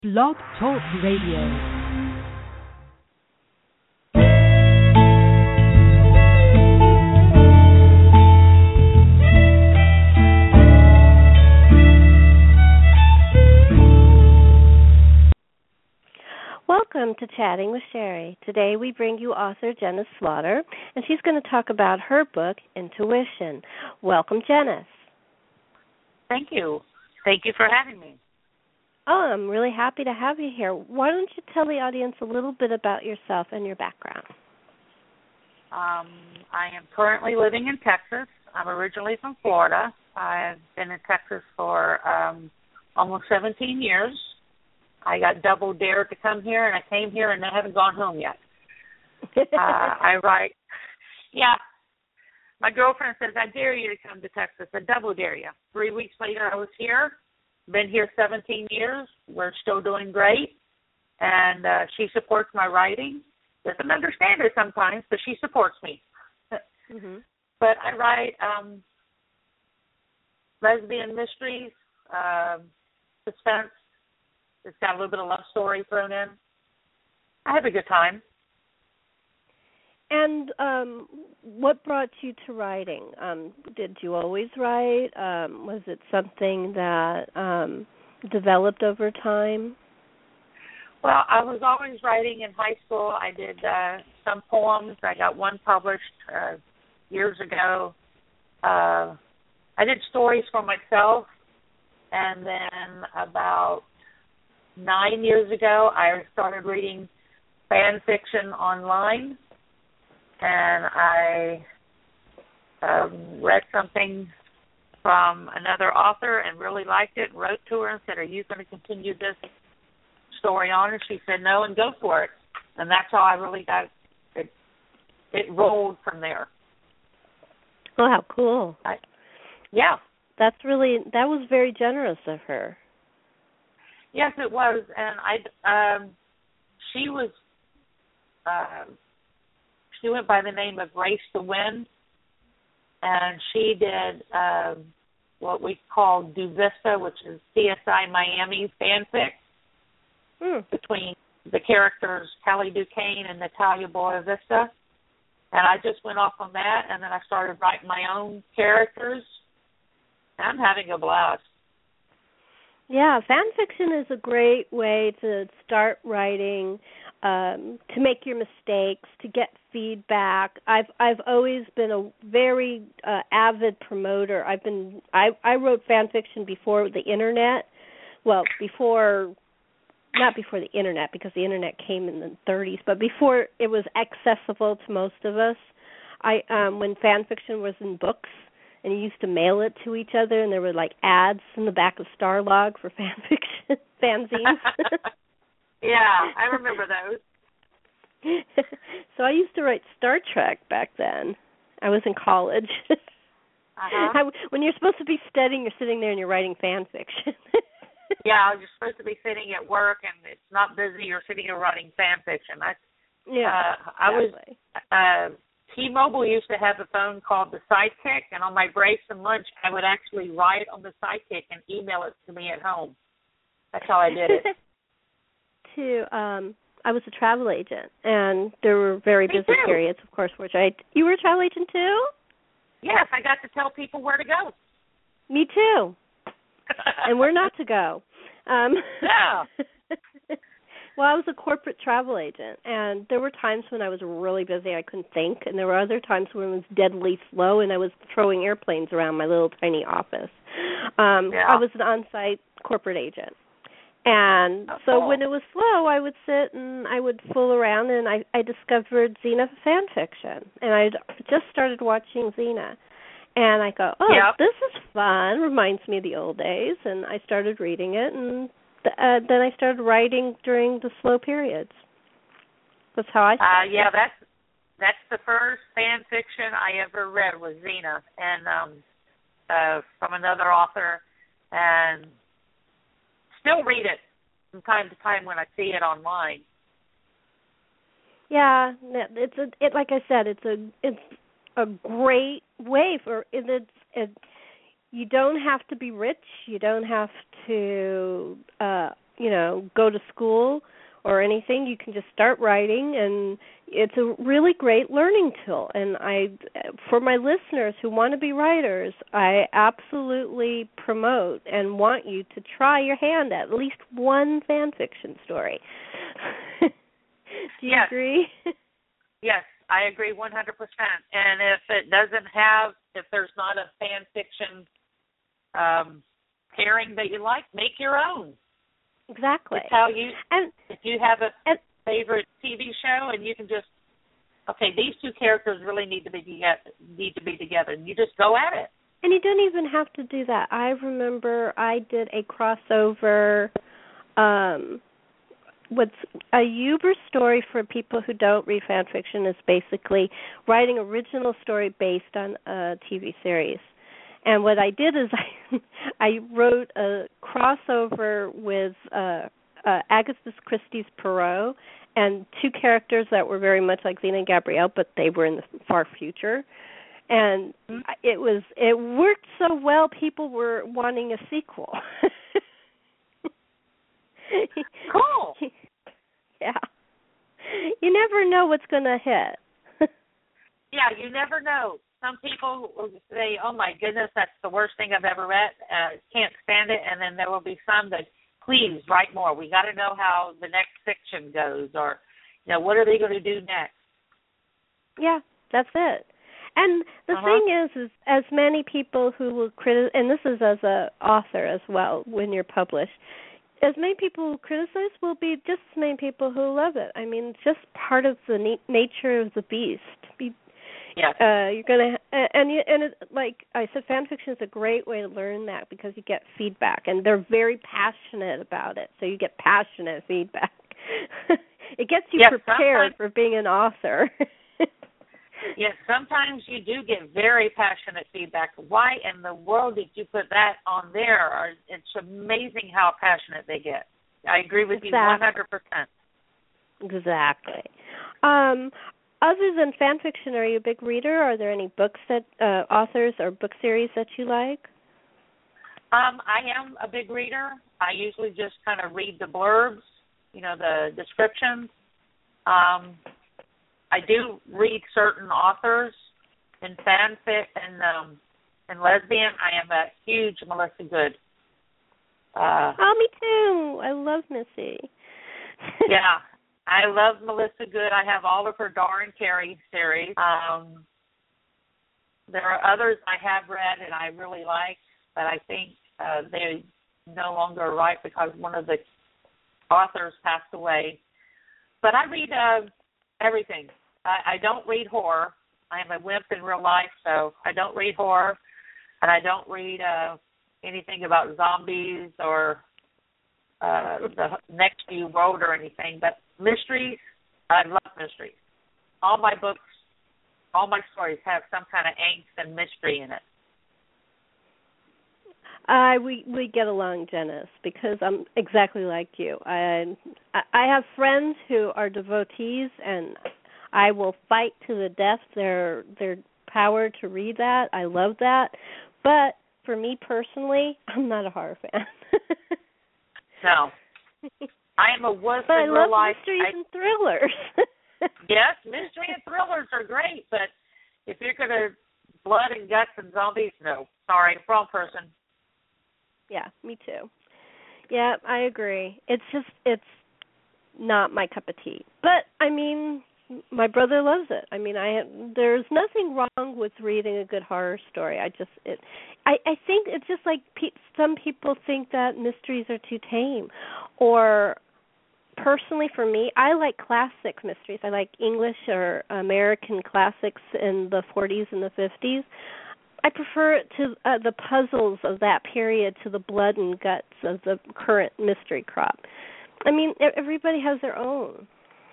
Blog Talk Radio. Welcome to Chatting with Sherry. Today we bring you author Janice Slaughter, and she's going to talk about her book, Intuition. Welcome, Janice. Thank you. Thank you for having me. Oh, I'm really happy to have you here. Why don't you tell the audience a little bit about yourself and your background? I am currently living in Texas. I'm originally from Florida. I've been in Texas for almost 17 years. I got double dared to come here, and I came here, and I haven't gone home yet. I write. Yeah. My girlfriend says, I dare you to come to Texas. I double dare you. 3 weeks later, I was here. Been here 17 years. We're still doing great. And she supports my writing. Doesn't understand it sometimes, but she supports me. Mm-hmm. But I write lesbian mysteries, suspense. It's got a little bit of love story thrown in. I have a good time. And what brought you to writing? Did you always write? Was it something that developed over time? Well, I was always writing in high school. I did some poems. I got one published years ago. I did stories for myself. And then about 9 years ago, I started reading fan fiction online. And I read something from another author and really liked it and wrote to her and said, are you going to continue this story on? And she said, no, and go for it. And that's how I really got it. It rolled from there. Oh, how cool. Yeah. That was very generous of her. Yes, it was. And she went by the name of Race to Win, and she did what we call Do Vista, which is CSI Miami fanfic between the characters Kelly Duquesne and Natalia Boavista. And I just went off on that, and then I started writing my own characters. I'm having a blast. Yeah, fan fiction is a great way to start writing, to make your mistakes, to get feedback. I've always been a very avid promoter. I wrote fan fiction before the internet. Well, not before the internet, because the internet came in the 30s, but before it was accessible to most of us. When fan fiction was in books, and you used to mail it to each other, and there were like ads in the back of Starlog for fan fiction fanzines. Yeah, I remember those. So I used to write Star Trek back then. I was in college. When you're supposed to be studying, you're sitting there and you're writing fan fiction. Yeah, you're supposed to be sitting at work and it's not busy. You're sitting here writing fan fiction. Exactly. T-Mobile used to have a phone called the Sidekick, and on my breaks and lunch, I would actually write on the Sidekick and email it to me at home. That's how I did it. I was a travel agent, and there were very busy periods, of course, you were a travel agent too? Yes, I got to tell people where to go. Me too. And where not to go. Yeah. Well, I was a corporate travel agent, and there were times when I was really busy, I couldn't think, and there were other times when it was deadly slow, and I was throwing airplanes around my little tiny office. I was an on-site corporate agent. And so when it was slow, I would sit and I would fool around, and I discovered Xena fan fiction, and I just started watching Xena. And I go, This is fun, reminds me of the old days, and I started reading it, and then I started writing during the slow periods. That's how I started. Yeah, that's the first fan fiction I ever read was Xena, and from another author, and still read it from time to time when I see it online. Yeah, like I said, it's a great way for it. You don't have to be rich. You don't have to go to school or anything. You can just start writing, and it's a really great learning tool. And for my listeners who want to be writers, I absolutely promote and want you to try your hand at least one fan fiction story. Do you agree? Yes, I agree 100%. And if there's not a fan fiction pairing that you like, make your own. Exactly. If you have a favorite TV show and you can just, these two characters really need to be together, and you just go at it. And you don't even have to do that. I remember I did a crossover. What's a Uber story for people who don't read fan fiction is basically writing original story based on a TV series. And what I did is I wrote a crossover with Agatha Christie's Poirot and two characters that were very much like Zena and Gabrielle, but they were in the far future. And it worked so well, people were wanting a sequel. Cool. Yeah. You never know what's going to hit. Yeah, you never know. Some people will say, oh, my goodness, that's the worst thing I've ever read. Can't stand it. And then there will be some that, please, write more. We got to know how the next fiction goes, or, what are they going to do next? Yeah, that's it. And the thing is as many people who will criticize, and this is as an author as well when you're published, as many people who criticize will be just as many people who love it. I mean, it's just part of the nature of the beast. Yeah. You're gonna, and it, like I said, fan fiction is a great way to learn that because you get feedback, and they're very passionate about it. So you get passionate feedback. It gets you prepared for being an author. Yes, sometimes you do get very passionate feedback. Why in the world did you put that on there? It's amazing how passionate they get. I agree with you 100%. Exactly. Other than fan fiction, are you a big reader? Are there any books that authors or book series that you like? I am a big reader. I usually just kind of read the blurbs, the descriptions. I do read certain authors in fanfic and lesbian. I am a huge Melissa Good. Me too. I love Missy. Yeah, I love Melissa Good. I have all of her Dar and Carrie series. There are others I have read and I really like, but I think they no longer write because one of the authors passed away. But I read everything. I don't read horror. I am a wimp in real life, so I don't read horror, and I don't read anything about zombies or the next new world or anything. But mysteries, I love mysteries. All my books, all my stories have some kind of angst and mystery in it. We get along, Janice, because I'm exactly like you. I have friends who are devotees, and I will fight to the death their power to read that. I love that. But for me personally, I'm not a horror fan. No. I am a wuss in real life. But I love mysteries and thrillers. Yes, mystery and thrillers are great, but if you're going to blood and guts and zombies, no. Sorry, wrong person. Yeah, me too. Yeah, I agree. It's not my cup of tea. But, I mean, my brother loves it. I mean, there's nothing wrong with reading a good horror story. I think it's just like some people think that mysteries are too tame. Or, personally for me, I like classic mysteries. I like English or American classics in the 40s and the 50s. I prefer it to the puzzles of that period to the blood and guts of the current mystery crop. I mean, everybody has their own.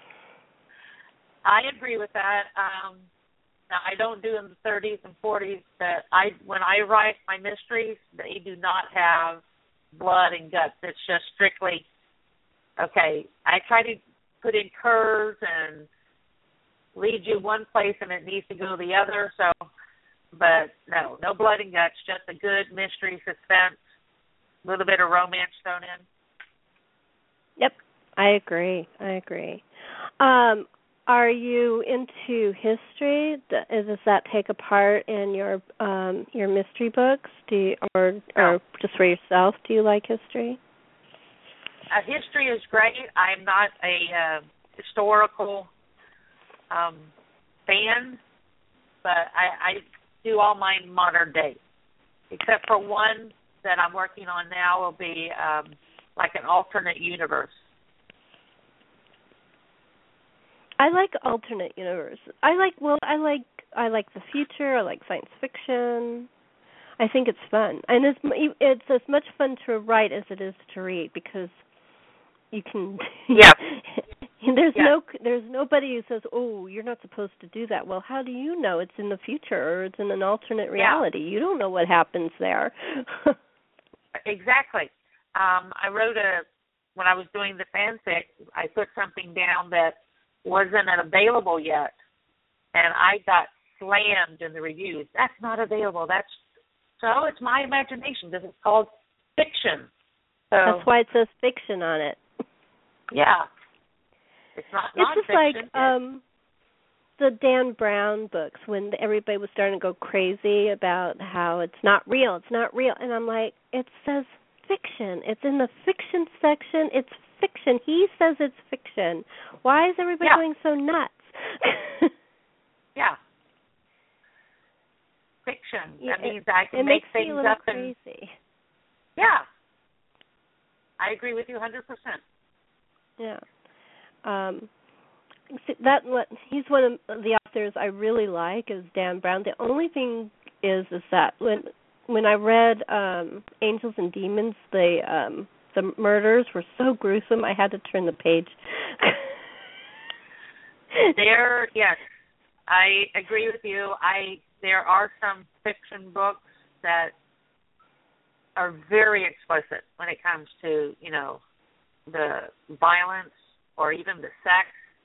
I agree with that. Now, I don't do in the 30s and 40s, but when I write my mysteries, they do not have blood and guts. It's just strictly, okay, I try to put in curves and lead you one place and it needs to go the other, but no blood and guts, just a good mystery suspense, a little bit of romance thrown in. Yep, I agree. Are you into history? Does that take a part in your mystery books? Or just for yourself? Do you like history? History is great. I'm not a historical fan, but I do all mine modern day, except for one that I'm working on now will be like an alternate universe. I like alternate universes. I like the future. I like science fiction. I think it's fun, and it's as much fun to write as it is to read because you can. Yeah. There's nobody who says, "Oh, you're not supposed to do that." Well, how do you know it's in the future or it's in an alternate reality? You don't know what happens there. Exactly. I wrote when I was doing the fanfic, I put something down that wasn't available yet, and I got slammed in the reviews. That's not available. So it's my imagination because it's called fiction. So that's why it says fiction on it. Yeah. It's not nonfiction. It's just like the Dan Brown books when everybody was starting to go crazy about how it's not real, and I'm like, it says fiction. It's in the fiction section. It's fiction. He says it's fiction. Why is everybody going so nuts? Yeah. Fiction. That means I can make things up and crazy. Yeah. I agree with you 100%. Yeah. He's one of the authors I really like is Dan Brown. The only thing is that when I read Angels and Demons, the murders were so gruesome I had to turn the page. Yes, I agree with you. There are some fiction books that are very explicit when it comes to, the violence or even the sex.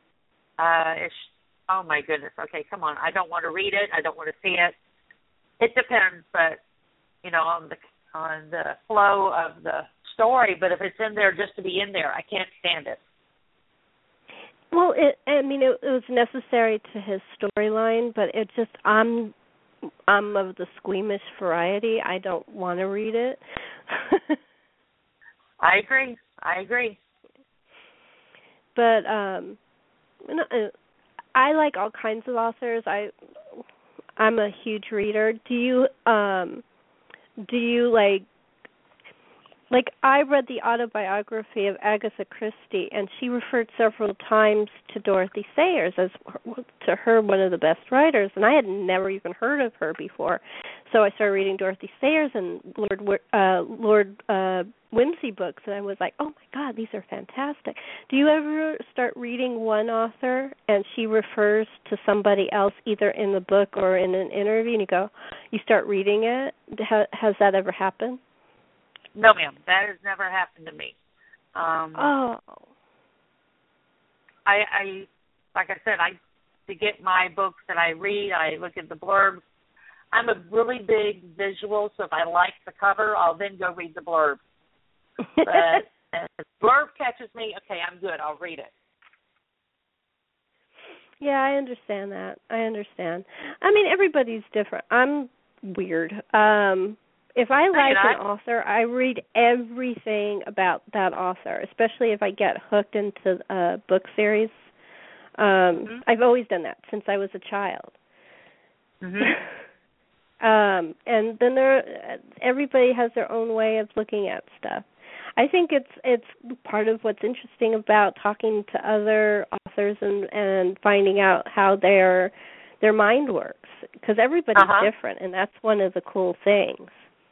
Oh my goodness. Okay, come on. I don't want to read it. I don't want to see it. It depends, but on the flow of the story. But if it's in there just to be in there, I can't stand it. Well, it was necessary to his storyline, but it just I'm of the squeamish variety. I don't want to read it. I agree. But I like all kinds of authors. I'm a huge reader. Do you like I read the autobiography of Agatha Christie, and she referred several times to Dorothy Sayers as to her one of the best writers, and I had never even heard of her before. So I started reading Dorothy Sayers and Lord Whimsy books, and I was like, oh my God, these are fantastic. Do you ever start reading one author and she refers to somebody else either in the book or in an interview, and you start reading it? Has that ever happened? No, ma'am. That has never happened to me. I like I said, to get my books that I read, I look at the blurbs. I'm a really big visual, so if I like the cover, I'll then go read the blurb. But if the blurb catches me, okay, I'm good. I'll read it. Yeah, I understand that. Everybody's different. I'm weird. If I like an author, I read everything about that author, especially if I get hooked into a book series. I've always done that since I was a child. And then everybody has their own way of looking at stuff. I think it's part of what's interesting about talking to other authors and finding out how their mind works, because everybody's different, and that's one of the cool things.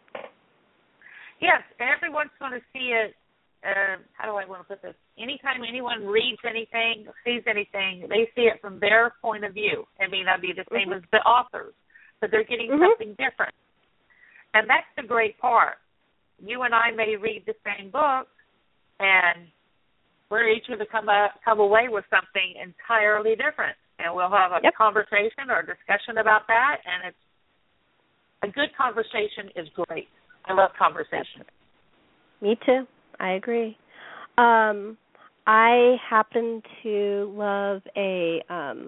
Yes, everyone's going to see it. How do I want to put this? Anytime anyone reads anything, sees anything, they see it from their point of view. It may not be the same as the authors, but they're getting something different. And that's the great part. You and I may read the same book, and we're each going to come away with something entirely different. And we'll have a conversation or a discussion about that, and a good conversation is great. I love conversation. Me too. I agree. I happen to love a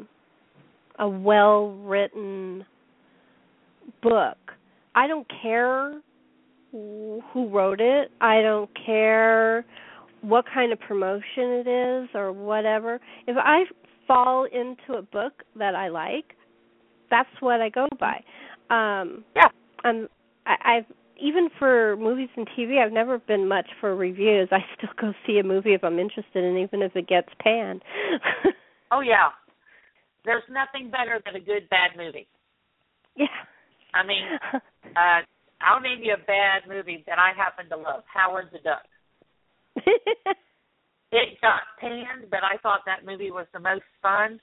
well-written book. I don't care who wrote it. I don't care what kind of promotion it is or whatever. If I fall into a book that I like, that's what I go by. I've even for movies and TV, I've never been much for reviews. I still go see a movie if I'm interested in, even if it gets panned. Oh yeah, there's nothing better than a good bad movie. Yeah. I mean, I'll name you a bad movie that I happen to love, Howard the Duck. It got panned, but I thought that movie was the most fun.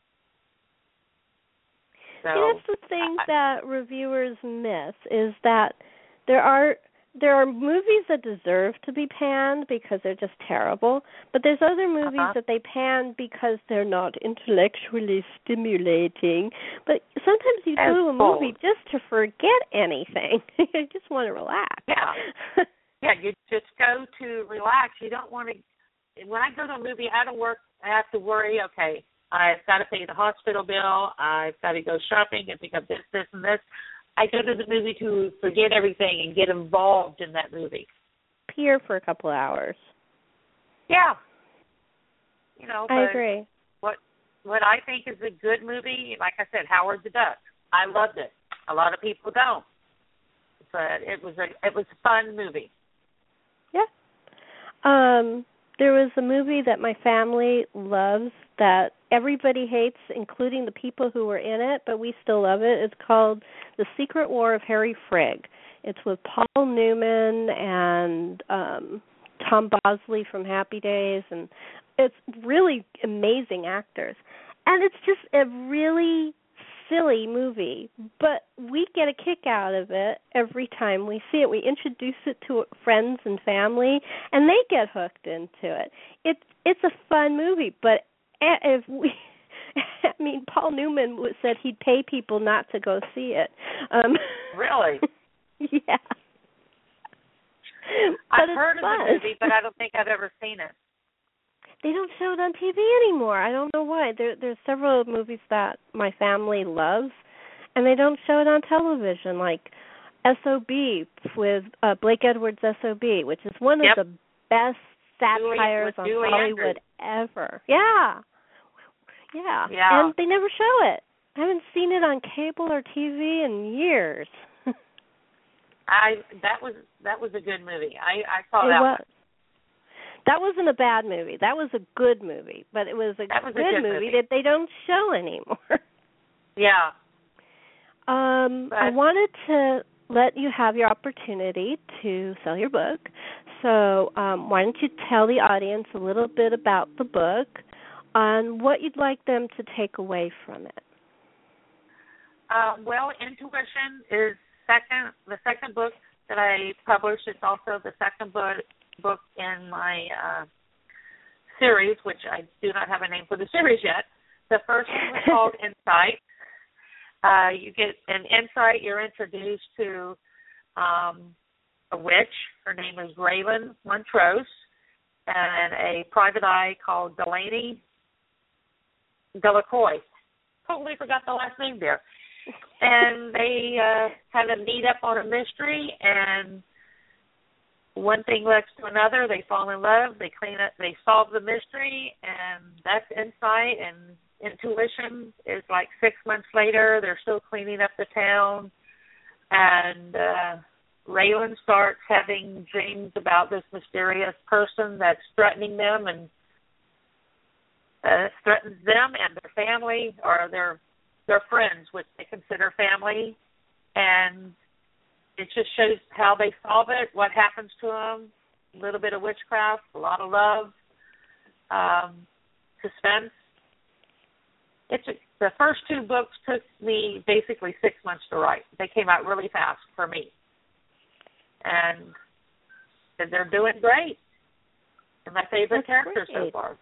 So, that's the thing that reviewers miss, is that there are movies that deserve to be panned because they're just terrible, but there's other movies that they pan because they're not intellectually stimulating. But sometimes you go to a movie just to forget anything. You just want to relax. Yeah. Yeah, you just go to relax. You don't want to. When I go to a movie, I have to worry, okay, I've got to pay the hospital bill, I've got to go shopping and pick up this, and this. I go to the movie to forget everything and get involved in that movie. Peer for a couple of hours. Yeah. I agree. What I think is a good movie, like I said, Howard the Duck. I loved it. A lot of people don't. But it was a fun movie. Yeah. There was a movie that my family loves that everybody hates, including the people who were in it, but we still love it. It's called The Secret War of Harry Frigg. It's with Paul Newman and Tom Bosley from Happy Days, and it's really amazing actors. And it's just a really silly movie, but we get a kick out of it every time we see it. We introduce it to friends and family, and they get hooked into it. It's a fun movie, but Paul Newman said he'd pay people not to go see it. Really? Yeah. I've heard of the movie, but I don't think I've ever seen it. They don't show it on TV anymore. I don't know why. There's several movies that my family loves, and they don't show it on television, like S.O.B. with Blake Edwards' S.O.B., which is one of the best satires on Hollywood ever. Yeah. And they never show it. I haven't seen it on cable or TV in years. That was a good movie. I saw that one. That wasn't a bad movie. That was a good movie, but it was a good movie that they don't show anymore. Yeah. I wanted to let you have your opportunity to sell your book. So why don't you tell the audience a little bit about the book and what you'd like them to take away from it? Well, Intuition is the second book that I published. It's also the second book in my series, which I do not have a name for the series yet. The first one was called Insight. You get an insight. You're introduced to a witch. Her name is Raylan Montrose, and a private eye called Delaney Delacroix. Totally forgot the last name there. And they kind of meet up on a mystery, and one thing leads to another. They fall in love. They clean up. They solve the mystery, and that's Insight. And Intuition is like 6 months later. They're still cleaning up the town, and Raylan starts having dreams about this mysterious person that's threatening them and threatens them and their family, or their friends, which they consider family, and it just shows how they solve it, what happens to them, a little bit of witchcraft, a lot of love, suspense. The first two books took me basically 6 months to write. They came out really fast for me. And they're doing great. And my favorite characters so far.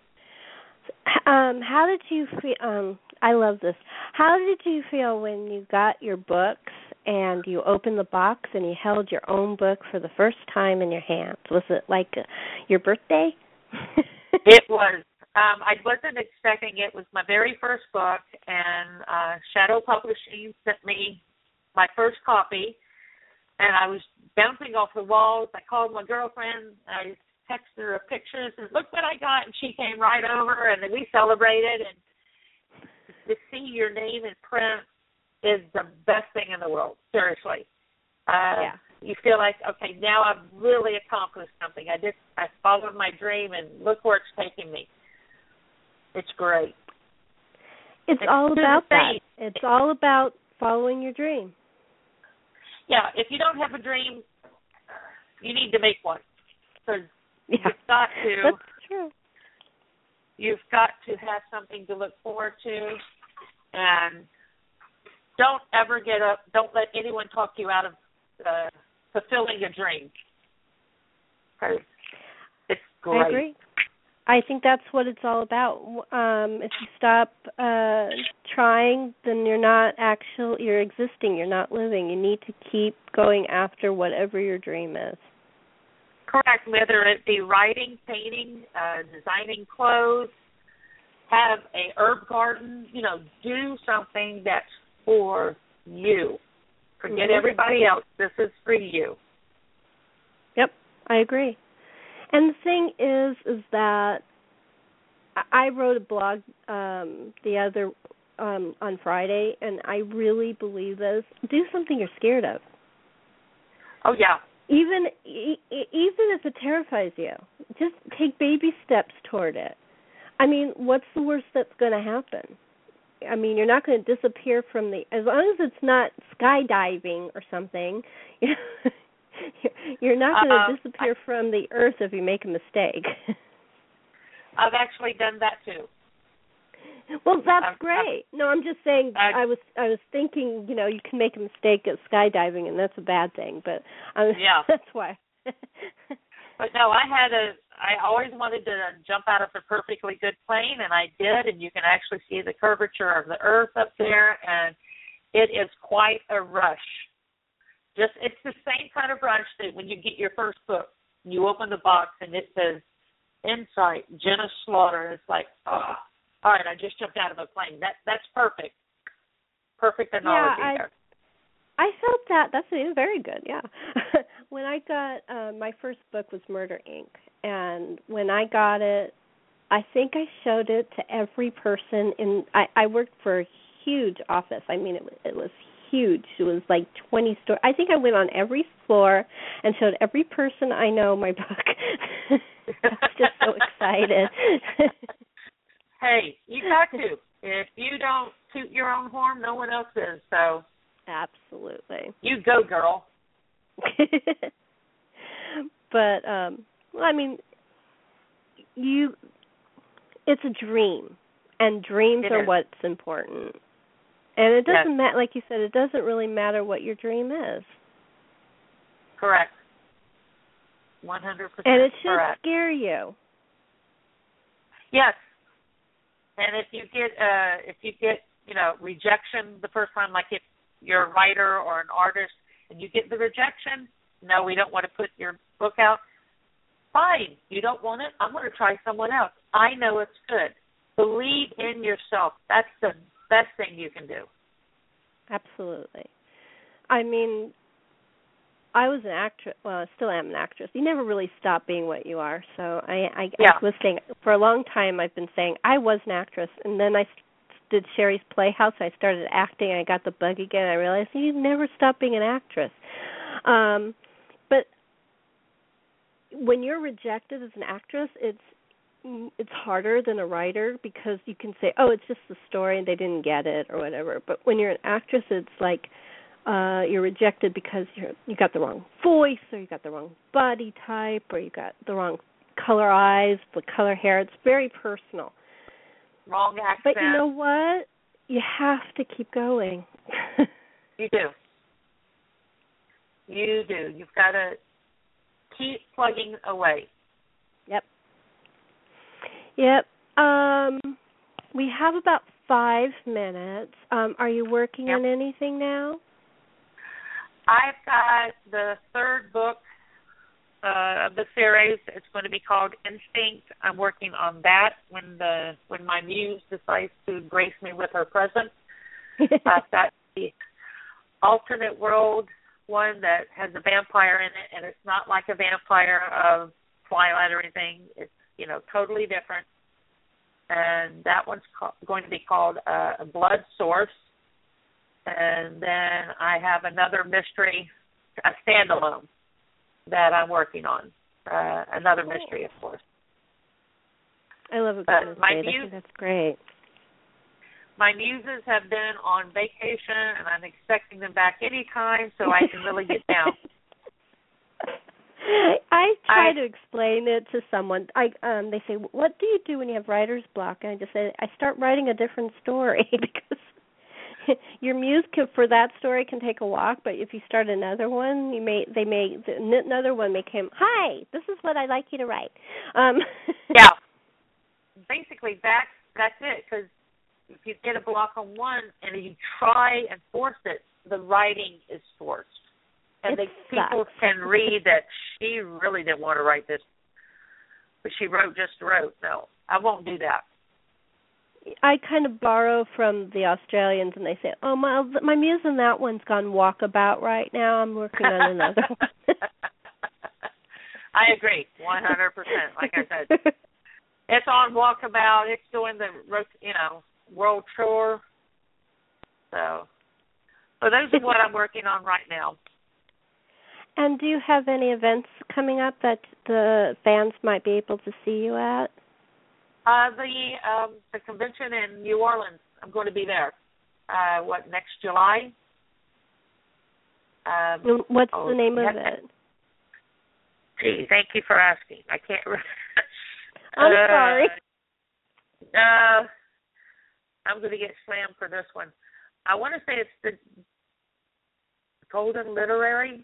How did you feel? I love this. How did you feel when you got your books and you opened the box and you held your own book for the first time in your hands? Was it like your birthday? It was. I wasn't expecting it. It was my very first book, and Shadow Publishing sent me my first copy, and I was bouncing off the walls. I called my girlfriend. I texted her pictures, and look what I got, and she came right over, and then we celebrated. And to see your name in print is the best thing in the world, seriously. Yeah. You feel like, okay, now I've really accomplished something. I followed my dream, and look where it's taking me. It's great. It's all about that. It's all about following your dream. Yeah, if you don't have a dream, you need to make one. Because you've got to. That's true. You've got to have something to look forward to, and don't ever get up. Don't let anyone talk you out of fulfilling a dream. Because it's great. I agree. I think that's what it's all about. If you stop trying, then you're existing. You're not living. You need to keep going after whatever your dream is. Correct. Whether it be writing, painting, designing clothes, have a herb garden, do something that's for you. Forget everybody else. This is for you. Yep, I agree. And the thing is that I wrote a blog the other on Friday, and I really believe this. Do something you're scared of. Oh yeah. Even if it terrifies you, just take baby steps toward it. I mean, what's the worst that's going to happen? I mean, you're not going to disappear from as long as it's not skydiving or something. You're not going to disappear from the earth if you make a mistake. I've actually done that too. Well, that's great. No, I'm just saying. I was thinking, you can make a mistake at skydiving, and that's a bad thing. But that's why. But no, I always wanted to jump out of a perfectly good plane, and I did. And you can actually see the curvature of the earth up there, and it is quite a rush. It's the same kind of rush that when you get your first book, you open the box and it says Insight, Jenna Slaughter. It's like, oh, all right, I just jumped out of a plane. That's perfect. Perfect analogy there. I felt that. That's very good, yeah. When I got, my first book was Murder, Inc., and when I got it, I think I showed it to every person I worked for a huge office. I mean, it was huge. It was like 20 stores. I think I went on every floor and showed every person I know my book. I was just so excited. Hey, you got to. If you don't toot your own horn, no one else is. So absolutely. You go, girl. But I mean, it's a dream, and dreams are what's important. And it doesn't matter, like you said, it doesn't really matter what your dream is. Correct. 100% and it should scare you. Yes. And if you get rejection the first time, like if you're a writer or an artist and you get the rejection, no, we don't want to put your book out. Fine. You don't want it? I'm going to try someone else. I know it's good. Believe in yourself. That's the best thing you can do. Absolutely. I mean, I was an actress. Well, I still am an actress. You never really stop being what you are. So I was saying, for a long time I've been saying I was an actress, and then I did Sherry's Playhouse. I started acting, and I got the bug again. I realized you never stop being an actress. But when you're rejected as an actress, it's harder than a writer, because you can say, oh, it's just the story and they didn't get it or whatever. But when you're an actress, it's like you're rejected because you got the wrong voice, or you got the wrong body type, or you got the wrong color eyes, the color hair. It's very personal. Wrong accent. But you know what? You have to keep going. You do. You do. You've got to keep plugging away. Yep. We have about 5 minutes. Are you working on anything now? I've got the third book of the series. It's going to be called Instinct. I'm working on that when my muse decides to grace me with her presence. I've got the alternate world one that has a vampire in it, and it's not like a vampire of Twilight or anything. It's, totally different. And that one's going to be called Blood Source. And then I have another mystery, a standalone, that I'm working on. Another mystery, of course. I love a good mystery. I think that's great. My muses have been on vacation, and I'm expecting them back anytime so I can really get down. I try to explain it to someone. They say, "What do you do when you have writer's block?" And I just say, "I start writing a different story," because your muse for that story can take a walk, but if you start another one, another one may come. Hi, this is what I'd like you to write. Yeah, basically that's it. Because if you get a block on one and you try and force it, the writing is forced. And people can read that she really didn't want to write this, but she wrote. No, I won't do that. I kind of borrow from the Australians, and they say, "Oh, my muse in that one's gone walkabout right now. I'm working on another one." I agree, 100%. Like I said, it's on walkabout. It's doing the world tour. So those are what I'm working on right now. And do you have any events coming up that the fans might be able to see you at? The convention in New Orleans. I'm going to be there. Next July? What's the name of it? Gee, thank you for asking. I can't remember. I'm sorry. I'm going to get slammed for this one. I want to say it's the Golden Literary.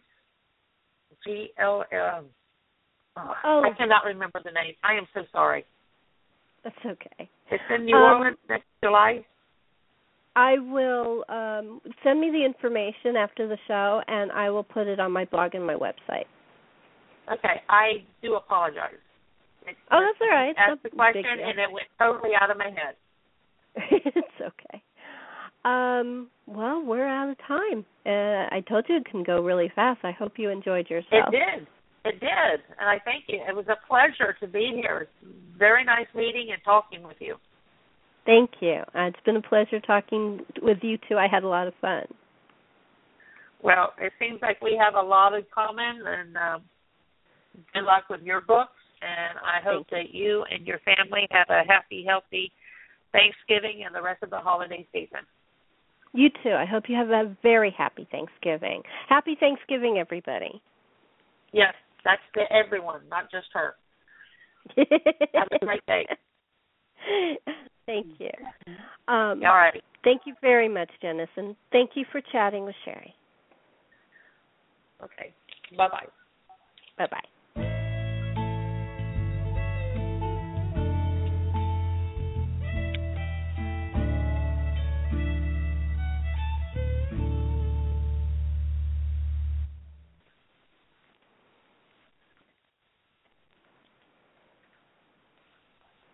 GLM. I cannot remember the name. I am so sorry. That's okay. It's in New Orleans next July. I will send me the information after the show, and I will put it on my blog and my website. Okay. I do apologize. That's all right. Asked the question, and it went totally out of my head. It's okay. Well, we're out of time. I told you it can go really fast. I hope you enjoyed yourself. It did, and I thank you. It was a pleasure to be here. Very nice meeting and talking with you. Thank you. It's been a pleasure talking with you, too. I had a lot of fun. Well, it seems like we have a lot in common, and good luck with your books, and I hope that you and your family have a happy, healthy Thanksgiving and the rest of the holiday season. You too. I hope you have a very happy Thanksgiving. Happy Thanksgiving, everybody. Yes, that's to everyone, not just her. Have a great day. Thank you. All right. Thank you very much, Janice, and thank you for chatting with Sherry. Okay. Bye-bye. Bye-bye.